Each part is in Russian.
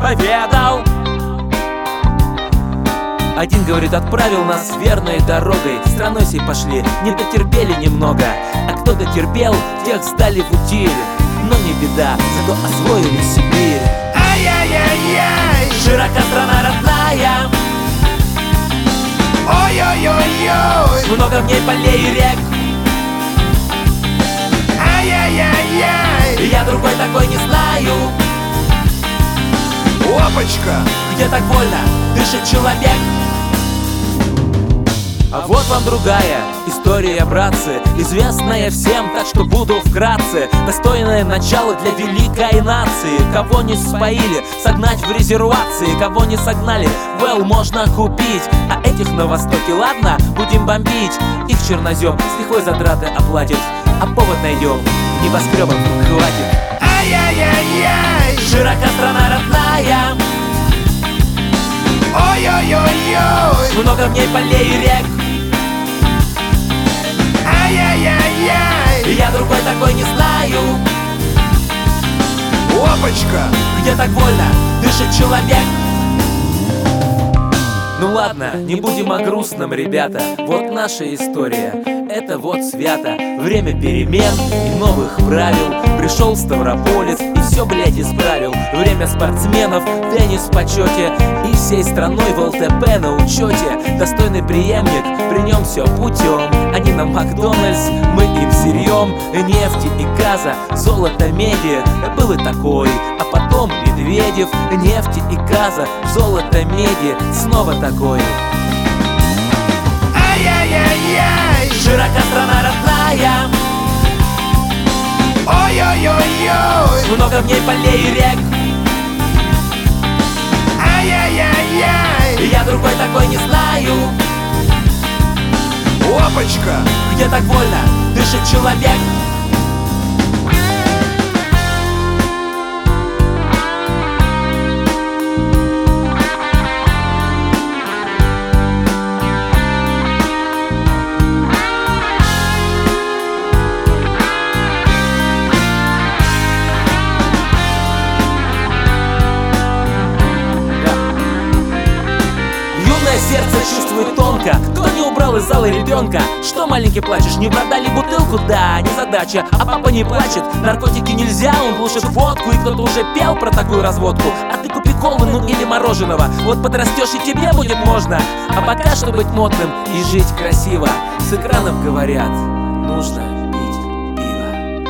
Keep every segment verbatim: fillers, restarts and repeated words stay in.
поведал. Один, говорит, отправил нас верной дорогой, страной сей пошли, не дотерпели немного. А кто дотерпел, тех сдали в утиль. Но не беда, зато освоили Сибирь. Ай-яй-яй-яй, Широка страна родная, ой-ой-ой-ой, много в ней полей и рек. ай-яй-яй-яй, Я другой такой не знаю, опачка, где так вольно дышит человек. А вот вам другая история, братцы, известная всем, так что буду вкратце. Достойное начало для великой нации. Кого не споили, согнать в резервации. Кого не согнали, well, можно купить. А этих на востоке, ладно, будем бомбить. Их чернозем с лихвой затраты оплатит. А повод найдем, небоскребов хватит. ай-яй-яй-яй, Широка страна родная, ой-ой-ой-ой, много в ней полей и рек. ай-яй-яй-яй, Я другой такой не знаю, опачка, где так вольно дышит человек. Ну ладно, не будем о грустном, ребята. Вот наша история, это вот свято. Время перемен и новых правил. Пришел Ставрополец и все, блядь, исправил. Время спортсменов, теннис в почете. И всей страной в ЛТП на учете. Достойный преемник, при нем все путем. Они на Макдональдс, мы им сырьем. Нефти и газа, золото, меди. Был и такой, а потом Медведев. Нефти и газа, золото, меди. Снова такой. ай-яй-яй-яй, Широка страна родная, ой-ой-ой-ой, много в ней полей и рек. ай-яй-яй-яй, Я другой такой не знаю, опачка, где так вольно дышит человек. Сердце чувствует тонко. Кто не убрал из зала ребенка? Что, маленький, плачешь? Не продали бутылку? Да, не задача. А папа не плачет. Наркотики нельзя, он глушит водку. И кто-то уже пел про такую разводку. А ты купи колы, ну или мороженого. Вот подрастешь и тебе будет можно. А пока, чтобы быть модным и жить красиво, с экранов говорят, нужно пить пиво.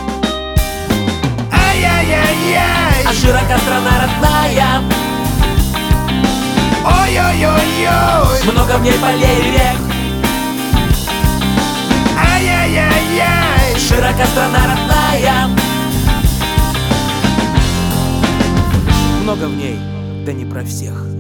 ай-яй-яй-яй, А широка страна родная, ой-ой-ой-ой, много в ней полей и рек. ай-яй-яй-яй, Широка страна родная, много в ней, да не про всех.